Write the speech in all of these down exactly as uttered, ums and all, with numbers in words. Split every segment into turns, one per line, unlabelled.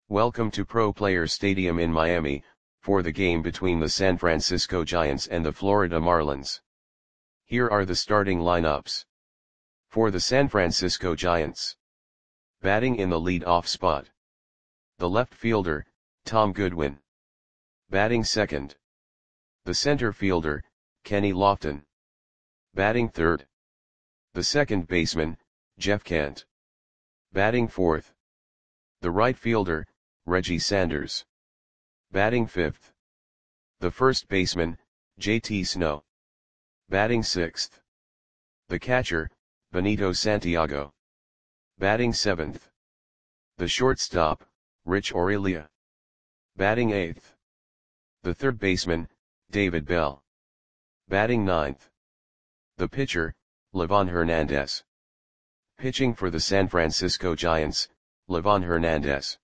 Welcome to Pro Players Stadium in Miami, for the game between the San Francisco Giants and the Florida Marlins. Here are the starting lineups. For the San Francisco Giants. Batting in the lead-off spot. The left fielder, Tom Goodwin. Batting second. The center fielder, Kenny Lofton. Batting third. The second baseman, Jeff Kent. Batting fourth. The right fielder, Reggie Sanders. Batting fifth. The first baseman, J T Snow. Batting sixth. The catcher, Benito Santiago. Batting seventh. The shortstop, Rich Aurelia. Batting eighth. The third baseman, David Bell. Batting ninth. The pitcher, Livan Hernandez. Pitching for the San Francisco Giants, Livan Hernandez.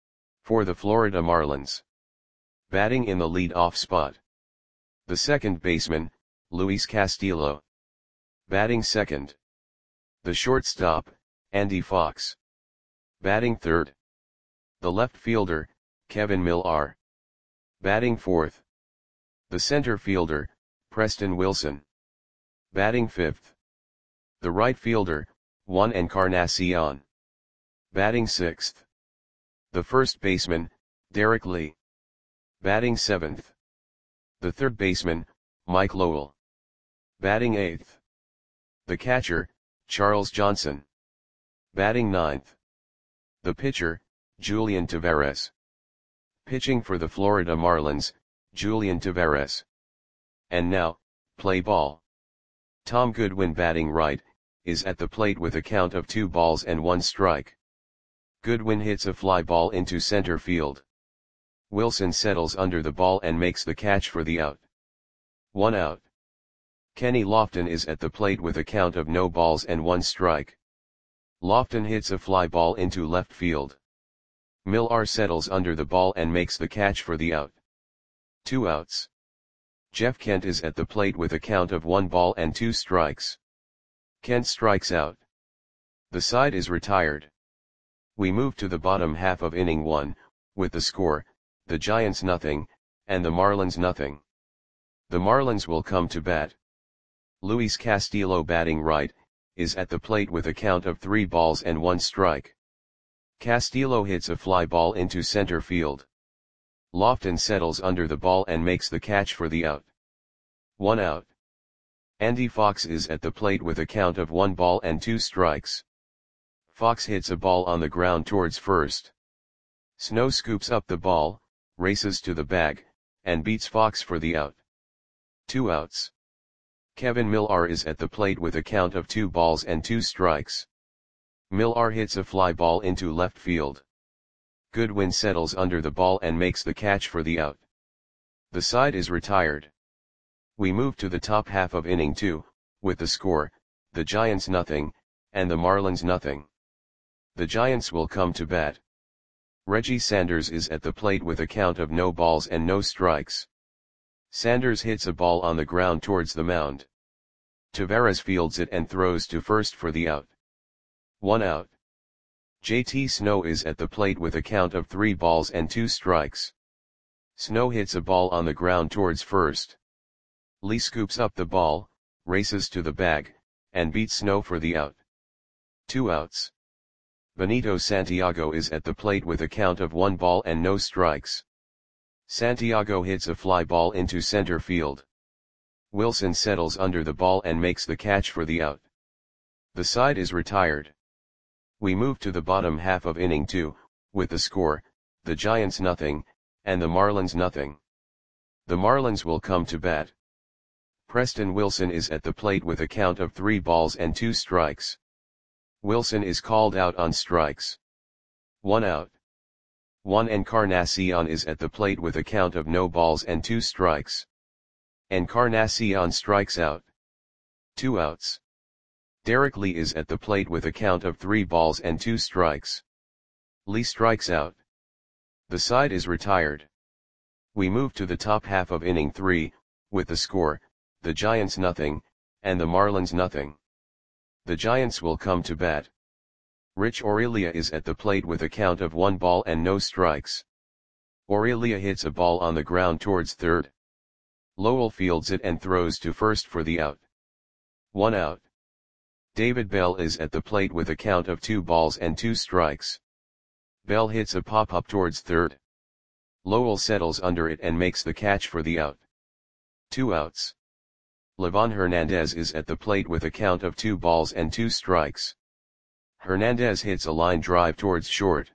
For the Florida Marlins. Batting in the lead-off spot. The second baseman, Luis Castillo. Batting second. The shortstop, Andy Fox. Batting third. The left fielder, Kevin Millar. Batting fourth. The center fielder, Preston Wilson. Batting fifth. The right fielder, Juan Encarnacion. Batting sixth. The first baseman, Derek Lee. Batting seventh. The third baseman, Mike Lowell. Batting eighth. The catcher, Charles Johnson. Batting ninth. The pitcher, Julian Taveras. Pitching for the Florida Marlins, Julian Taveras. And now, play ball. Tom Goodwin batting right, is at the plate with a count of two balls and one strike. Goodwin hits a fly ball into center field. Wilson settles under the ball and makes the catch for the out. One out. Kenny Lofton is at the plate with a count of no balls and one strike. Lofton hits a fly ball into left field. Millar settles under the ball and makes the catch for the out. Two outs. Jeff Kent is at the plate with a count of one ball and two strikes. Kent strikes out. The side is retired. We move to the bottom half of inning one, with the score, the Giants nothing, and the Marlins nothing. The Marlins will come to bat. Luis Castillo batting right, is at the plate with a count of three balls and one strike. Castillo hits a fly ball into center field. Lofton settles under the ball and makes the catch for the out. One out. Andy Fox is at the plate with a count of one ball and two strikes. Fox hits a ball on the ground towards first. Snow scoops up the ball, races to the bag, and beats Fox for the out. Two outs. Kevin Millar is at the plate with a count of two balls and two strikes. Millar hits a fly ball into left field. Goodwin settles under the ball and makes the catch for the out. The side is retired. We move to the top half of inning two, with the score, the Giants nothing, and the Marlins nothing. The Giants will come to bat. Reggie Sanders is at the plate with a count of no balls and no strikes. Sanders hits a ball on the ground towards the mound. Taveras fields it and throws to first for the out. One out. J T Snow is at the plate with a count of three balls and two strikes. Snow hits a ball on the ground towards first. Lee scoops up the ball, races to the bag, and beats Snow for the out. Two outs. Benito Santiago is at the plate with a count of one ball and no strikes. Santiago hits a fly ball into center field. Wilson settles under the ball and makes the catch for the out. The side is retired. We move to the bottom half of inning two, with the score, the Giants nothing, and the Marlins nothing. The Marlins will come to bat. Preston Wilson is at the plate with a count of three balls and two strikes. Wilson is called out on strikes. One out. Juan Encarnacion is at the plate with a count of no balls and two strikes. Encarnacion strikes out. Two outs. Derek Lee is at the plate with a count of three balls and two strikes. Lee strikes out. The side is retired. We move to the top half of inning three, with the score, the Giants nothing, and the Marlins nothing. The Giants will come to bat. Rich Aurelia is at the plate with a count of one ball and no strikes. Aurelia hits a ball on the ground towards third. Lowell fields it and throws to first for the out. One out. David Bell is at the plate with a count of two balls and two strikes. Bell hits a pop-up towards third. Lowell settles under it and makes the catch for the out. Two outs. Livan Hernandez is at the plate with a count of two balls and two strikes. Hernandez hits a line drive towards short.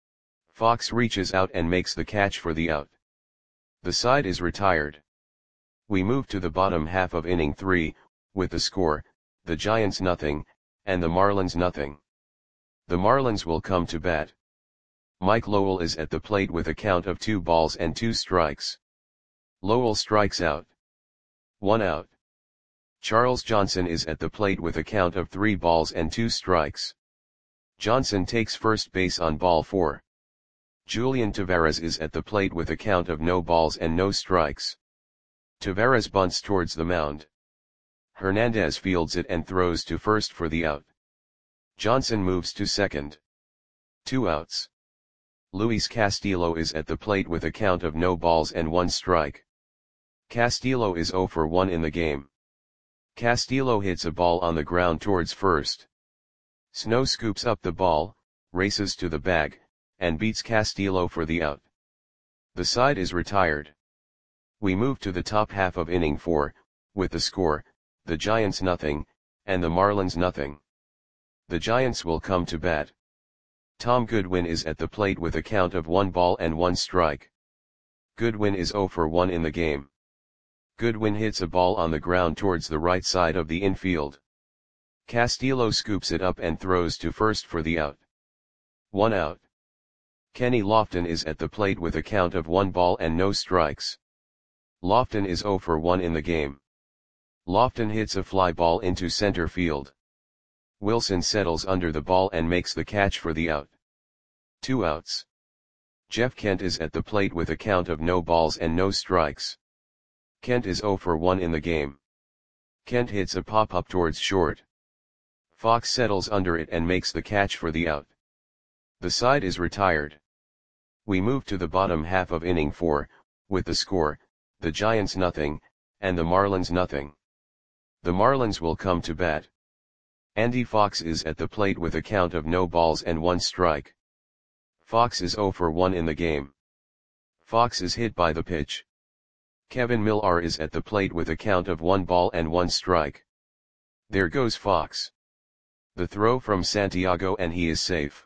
Fox reaches out and makes the catch for the out. The side is retired. We move to the bottom half of inning three, with the score, the Giants nothing, and the Marlins nothing. The Marlins will come to bat. Mike Lowell is at the plate with a count of two balls and two strikes. Lowell strikes out. One out. Charles Johnson is at the plate with a count of three balls and two strikes. Johnson takes first base on ball four. Julian Taveras is at the plate with a count of no balls and no strikes. Taveras bunts towards the mound. Hernandez fields it and throws to first for the out. Johnson moves to second. Two outs. Luis Castillo is at the plate with a count of no balls and one strike. Castillo is zero for one in the game. Castillo hits a ball on the ground towards first. Snow scoops up the ball, races to the bag, and beats Castillo for the out. The side is retired. We move to the top half of inning four, with the score, the Giants nothing, and the Marlins nothing. The Giants will come to bat. Tom Goodwin is at the plate with a count of one ball and one strike. Goodwin is zero for one in the game. Goodwin hits a ball on the ground towards the right side of the infield. Castillo scoops it up and throws to first for the out. One out. Kenny Lofton is at the plate with a count of one ball and no strikes. Lofton is zero for one in the game. Lofton hits a fly ball into center field. Wilson settles under the ball and makes the catch for the out. Two outs. Jeff Kent is at the plate with a count of no balls and no strikes. Kent is zero for one in the game. Kent hits a pop-up towards short. Fox settles under it and makes the catch for the out. The side is retired. We move to the bottom half of inning four, with the score, the Giants nothing, and the Marlins nothing. The Marlins will come to bat. Andy Fox is at the plate with a count of no balls and one strike. Fox is zero for one in the game. Fox is hit by the pitch. Kevin Millar is at the plate with a count of one ball and one strike. There goes Fox. The throw from Santiago and he is safe.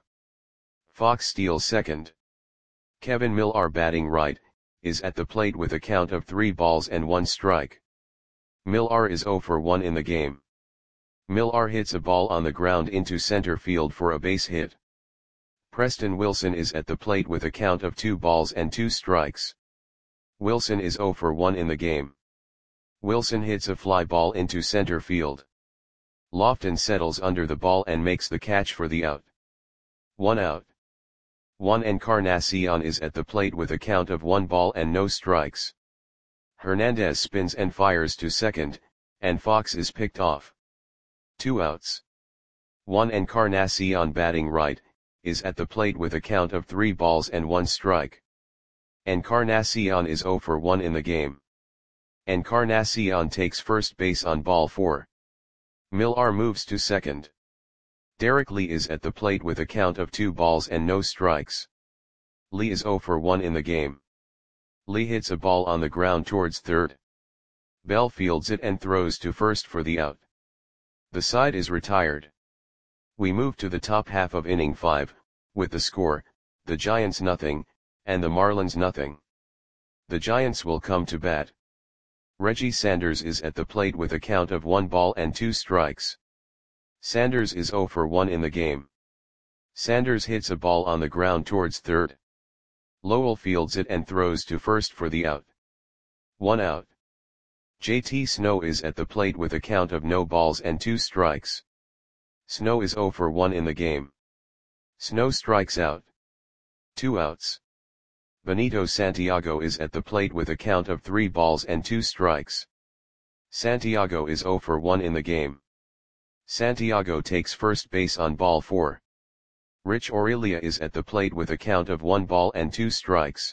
Fox steals second. Kevin Millar, batting right, is at the plate with a count of three balls and one strike. Millar is zero for one in the game. Millar hits a ball on the ground into center field for a base hit. Preston Wilson is at the plate with a count of two balls and two strikes. Wilson is zero for one in the game. Wilson hits a fly ball into center field. Lofton settles under the ball and makes the catch for the out. One out. Juan Encarnacion is at the plate with a count of one ball and no strikes. Hernandez spins and fires to second, and Fox is picked off. Two outs. Juan Encarnacion, batting right, is at the plate with a count of three balls and one strike. Encarnacion is zero for one in the game. Encarnacion takes first base on ball four. Millar moves to second. Derek Lee is at the plate with a count of two balls and no strikes. Lee is zero for one in the game. Lee hits a ball on the ground towards third. Bell fields it and throws to first for the out. The side is retired. We move to the top half of inning five, with the score, the Giants nothing, and the Marlins nothing. The Giants will come to bat. Reggie Sanders is at the plate with a count of one ball and two strikes. Sanders is zero for one in the game. Sanders hits a ball on the ground towards third. Lowell fields it and throws to first for the out. One out. J T Snow is at the plate with a count of no balls and two strikes. Snow is zero for one in the game. Snow strikes out. Two outs. Benito Santiago is at the plate with a count of three balls and two strikes. Santiago is zero for one in the game. Santiago takes first base on ball four. Rich Aurelia is at the plate with a count of one ball and two strikes.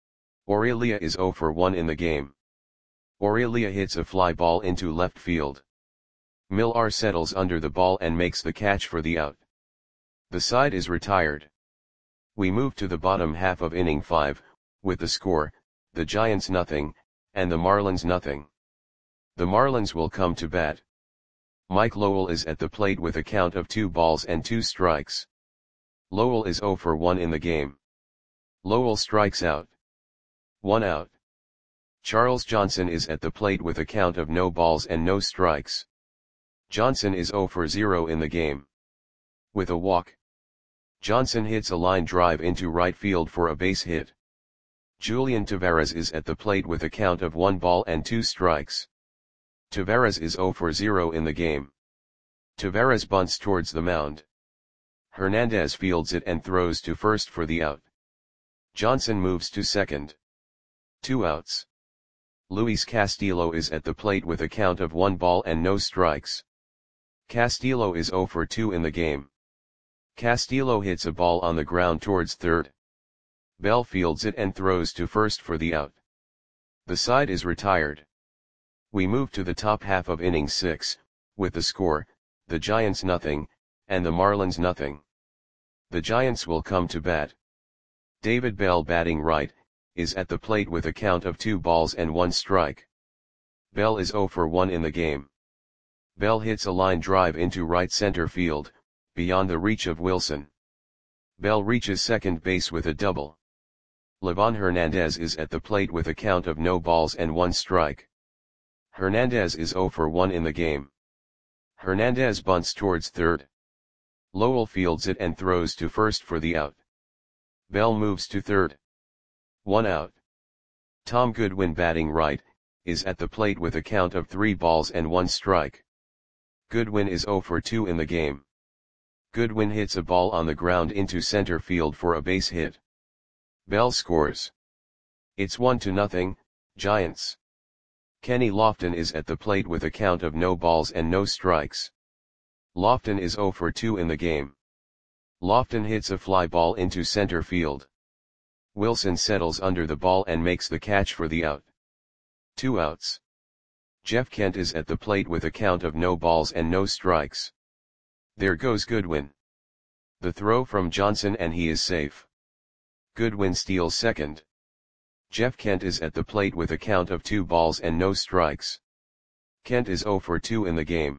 Aurelia is zero for one in the game. Aurelia hits a fly ball into left field. Millar settles under the ball and makes the catch for the out. The side is retired. We move to the bottom half of inning five, with the score, the Giants nothing, and the Marlins nothing. The Marlins will come to bat. Mike Lowell is at the plate with a count of two balls and two strikes. Lowell is zero for one in the game. Lowell strikes out. One out. Charles Johnson is at the plate with a count of no balls and no strikes. Johnson is zero for zero in the game. With a walk, Johnson hits a line drive into right field for a base hit. Julian Tavarez is at the plate with a count of one ball and two strikes. Tavarez is zero for zero in the game. Tavarez bunts towards the mound. Hernandez fields it and throws to first for the out. Johnson moves to second. Two outs. Luis Castillo is at the plate with a count of one ball and no strikes. Castillo is zero for two in the game. Castillo hits a ball on the ground towards third. Bell fields it and throws to first for the out. The side is retired. We move to the top half of inning six, with the score, the Giants nothing, and the Marlins nothing. The Giants will come to bat. David Bell, batting right, is at the plate with a count of two balls and one strike. Bell is zero for one in the game. Bell hits a line drive into right center field, beyond the reach of Wilson. Bell reaches second base with a double. Livan Hernandez is at the plate with a count of no balls and one strike. Hernandez is zero for one in the game. Hernandez bunts towards third. Lowell fields it and throws to first for the out. Bell moves to third. One out. Tom Goodwin, batting right, is at the plate with a count of three balls and one strike. Goodwin is zero for two in the game. Goodwin hits a ball on the ground into center field for a base hit. Bell scores. It's one to nothing, Giants. Kenny Lofton is at the plate with a count of no balls and no strikes. Lofton is zero for two in the game. Lofton hits a fly ball into center field. Wilson settles under the ball and makes the catch for the out. Two outs. Jeff Kent is at the plate with a count of no balls and no strikes. There goes Goodwin. The throw from Johnson and he is safe. Goodwin steals second. Jeff Kent is at the plate with a count of two balls and no strikes. Kent is zero for two in the game.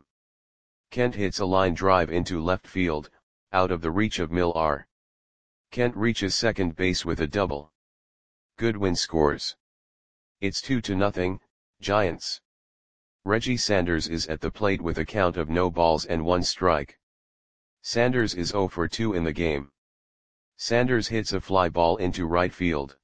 Kent hits a line drive into left field, out of the reach of Millar. Kent reaches second base with a double. Goodwin scores. It's two to nothing, Giants. Reggie Sanders is at the plate with a count of no balls and one strike. Sanders is zero for two in the game. Sanders hits a fly ball into right field.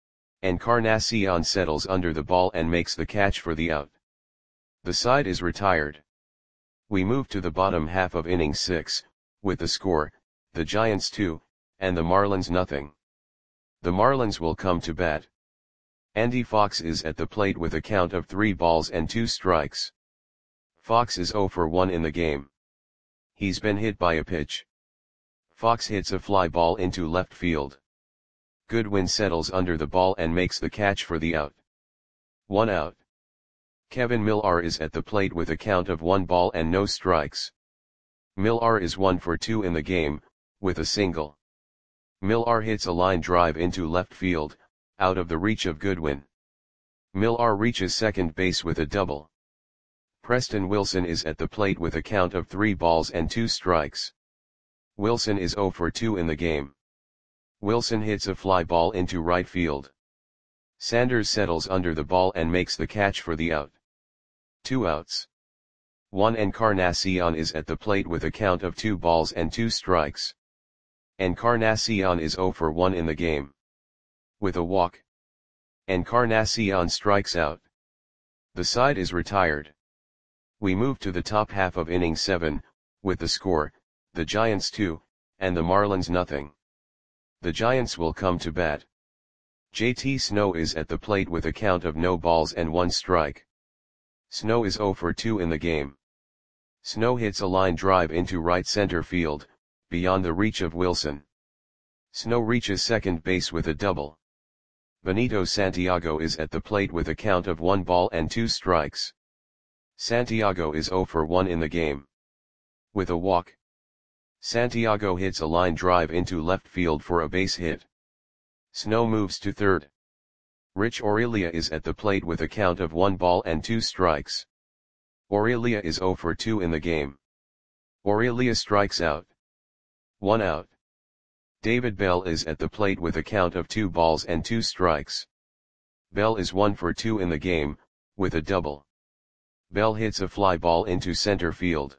Encarnacion settles under the ball and makes the catch for the out. The side is retired. We move to the bottom half of inning six, with the score, the Giants two, and the Marlins nothing. The Marlins will come to bat. Andy Fox is at the plate with a count of three balls and two strikes. Fox is zero for one in the game. He's been hit by a pitch. Fox hits a fly ball into left field. Goodwin settles under the ball and makes the catch for the out. One out. Kevin Millar is at the plate with a count of one ball and no strikes. Millar is one for two in the game, with a single. Millar hits a line drive into left field, out of the reach of Goodwin. Millar reaches second base with a double. Preston Wilson is at the plate with a count of three balls and two strikes. Wilson is zero for two in the game. Wilson hits a fly ball into right field. Sanders settles under the ball and makes the catch for the out. Two outs. Juan Encarnacion is at the plate with a count of two balls and two strikes. Encarnacion is zero for one in the game. With a walk, Encarnacion strikes out. The side is retired. We move to the top half of inning seven, with the score, the Giants two, and the Marlins nothing. The Giants will come to bat. J T Snow is at the plate with a count of no balls and one strike. Snow is zero for two in the game. Snow hits a line drive into right center field, beyond the reach of Wilson. Snow reaches second base with a double. Benito Santiago is at the plate with a count of one ball and two strikes. Santiago is zero for one in the game. With a walk, Santiago hits a line drive into left field for a base hit. Snow moves to third. Rich Aurelia is at the plate with a count of one ball and two strikes. Aurelia is zero for two in the game. Aurelia strikes out. One out. David Bell is at the plate with a count of two balls and two strikes. Bell is one for two in the game, with a double. Bell hits a fly ball into center field.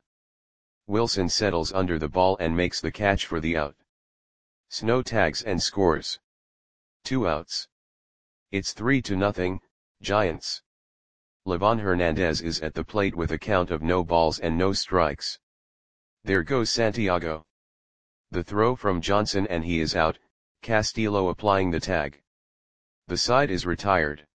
Wilson settles under the ball and makes the catch for the out. Snow tags and scores. Two outs. It's three to nothing, Giants. Livan Hernandez is at the plate with a count of no balls and no strikes. There goes Santiago. The throw from Johnson and he is out, Castillo applying the tag. The side is retired.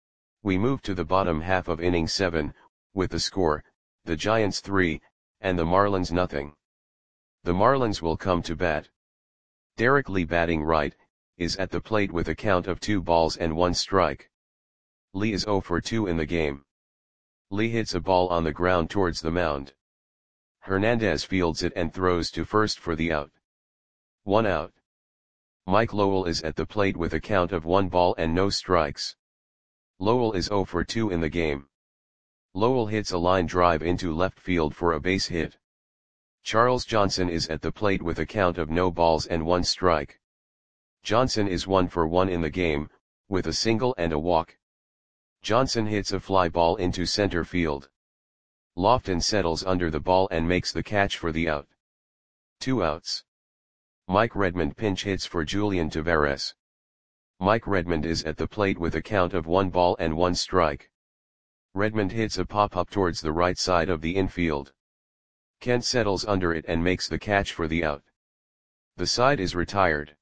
We move to the bottom half of inning seven, with the score, the Giants three, and the Marlins nothing. The Marlins will come to bat. Derek Lee, batting right, is at the plate with a count of two balls and one strike. Lee is zero for two in the game. Lee hits a ball on the ground towards the mound. Hernandez fields it and throws to first for the out. One out. Mike Lowell is at the plate with a count of one ball and no strikes. Lowell is zero for two in the game. Lowell hits a line drive into left field for a base hit. Charles Johnson is at the plate with a count of no balls and one strike. Johnson is one for one in the game, with a single and a walk. Johnson hits a fly ball into center field. Lofton settles under the ball and makes the catch for the out. Two outs. Mike Redmond pinch hits for Julian Taveras. Mike Redmond is at the plate with a count of one ball and one strike. Redmond hits a pop-up towards the right side of the infield. Kent settles under it and makes the catch for the out. The side is retired.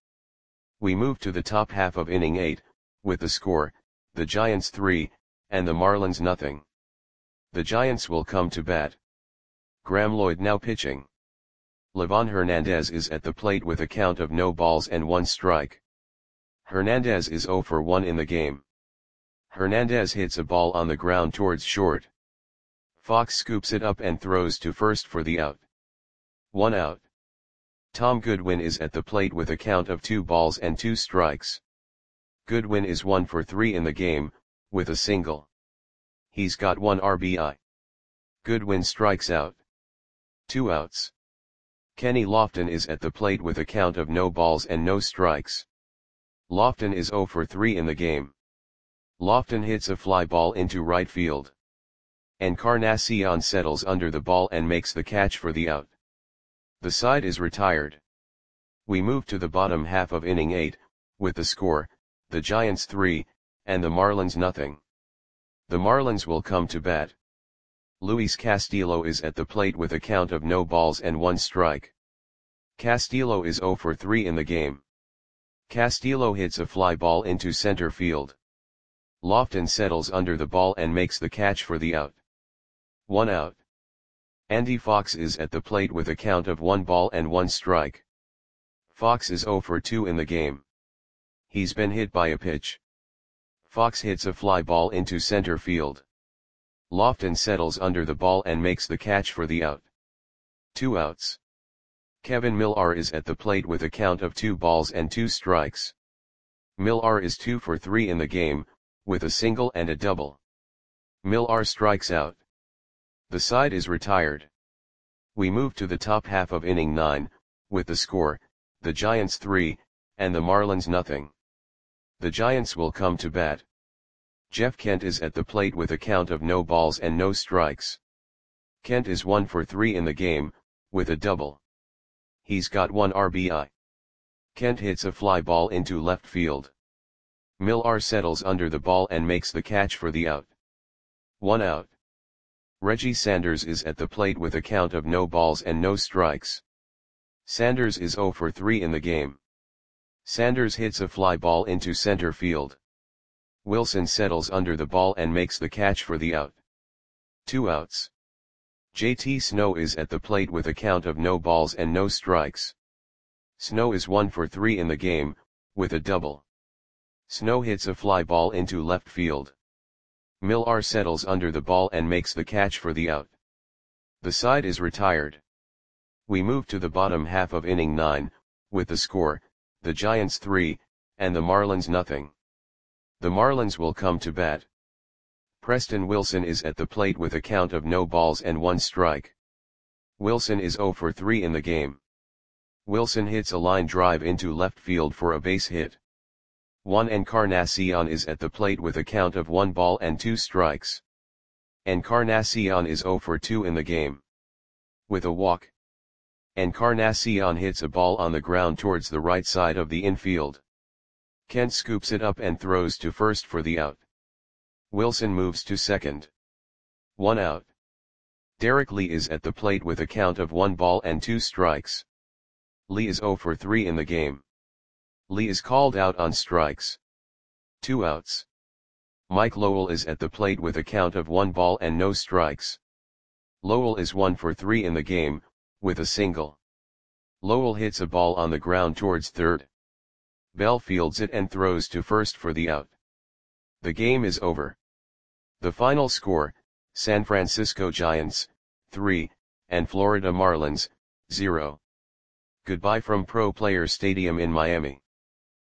We move to the top half of inning eight, with the score, the Giants three, and the Marlins nothing. The Giants will come to bat. Graham Lloyd now pitching. Livan Hernandez is at the plate with a count of no balls and one strike. Hernandez is zero for one in the game. Hernandez hits a ball on the ground towards short. Fox scoops it up and throws to first for the out. One out. Tom Goodwin is at the plate with a count of two balls and two strikes. Goodwin is one for three in the game, with a single. He's got one R B I. Goodwin strikes out. Two outs. Kenny Lofton is at the plate with a count of no balls and no strikes. Lofton is zero for three in the game. Lofton hits a fly ball into right field. Encarnacion settles under the ball and makes the catch for the out. The side is retired. We move to the bottom half of inning eight, with the score, the Giants three, and the Marlins nothing. The Marlins will come to bat. Luis Castillo is at the plate with a count of no balls and one strike. Castillo is zero for three in the game. Castillo hits a fly ball into center field. Lofton settles under the ball and makes the catch for the out. One out. Andy Fox is at the plate with a count of one ball and one strike. Fox is zero for two in the game. He's been hit by a pitch. Fox hits a fly ball into center field. Lofton settles under the ball and makes the catch for the out. Two outs. Kevin Millar is at the plate with a count of two balls and two strikes. Millar is two for three in the game, with a single and a double. Millar strikes out. The side is retired. We move to the top half of inning nine, with the score, the Giants three, and the Marlins nothing. The Giants will come to bat. Jeff Kent is at the plate with a count of no balls and no strikes. Kent is one for three in the game, with a double. He's got one R B I. Kent hits a fly ball into left field. Millar settles under the ball and makes the catch for the out. One out. Reggie Sanders is at the plate with a count of no balls and no strikes. Sanders is zero for three in the game. Sanders hits a fly ball into center field. Wilson settles under the ball and makes the catch for the out. Two outs. J T Snow is at the plate with a count of no balls and no strikes. Snow is one for three in the game, with a double. Snow hits a fly ball into left field. Millar settles under the ball and makes the catch for the out. The side is retired. We move to the bottom half of inning nine, with the score, the Giants three, and the Marlins nothing. The Marlins will come to bat. Preston Wilson is at the plate with a count of no balls and one strike. Wilson is zero for three in the game. Wilson hits a line drive into left field for a base hit. Juan Encarnacion is at the plate with a count of one ball and two strikes. Encarnacion is zero for two in the game. With a walk, Encarnacion hits a ball on the ground towards the right side of the infield. Kent scoops it up and throws to first for the out. Wilson moves to second. One out. Derek Lee is at the plate with a count of one ball and two strikes. Lee is zero for three in the game. Lee is called out on strikes. Two outs. Mike Lowell is at the plate with a count of one ball and no strikes. Lowell is one for three in the game, with a single. Lowell hits a ball on the ground towards third. Bell fields it and throws to first for the out. The game is over. The final score, San Francisco Giants, three, and Florida Marlins, zero. Goodbye from Pro Players Stadium in Miami.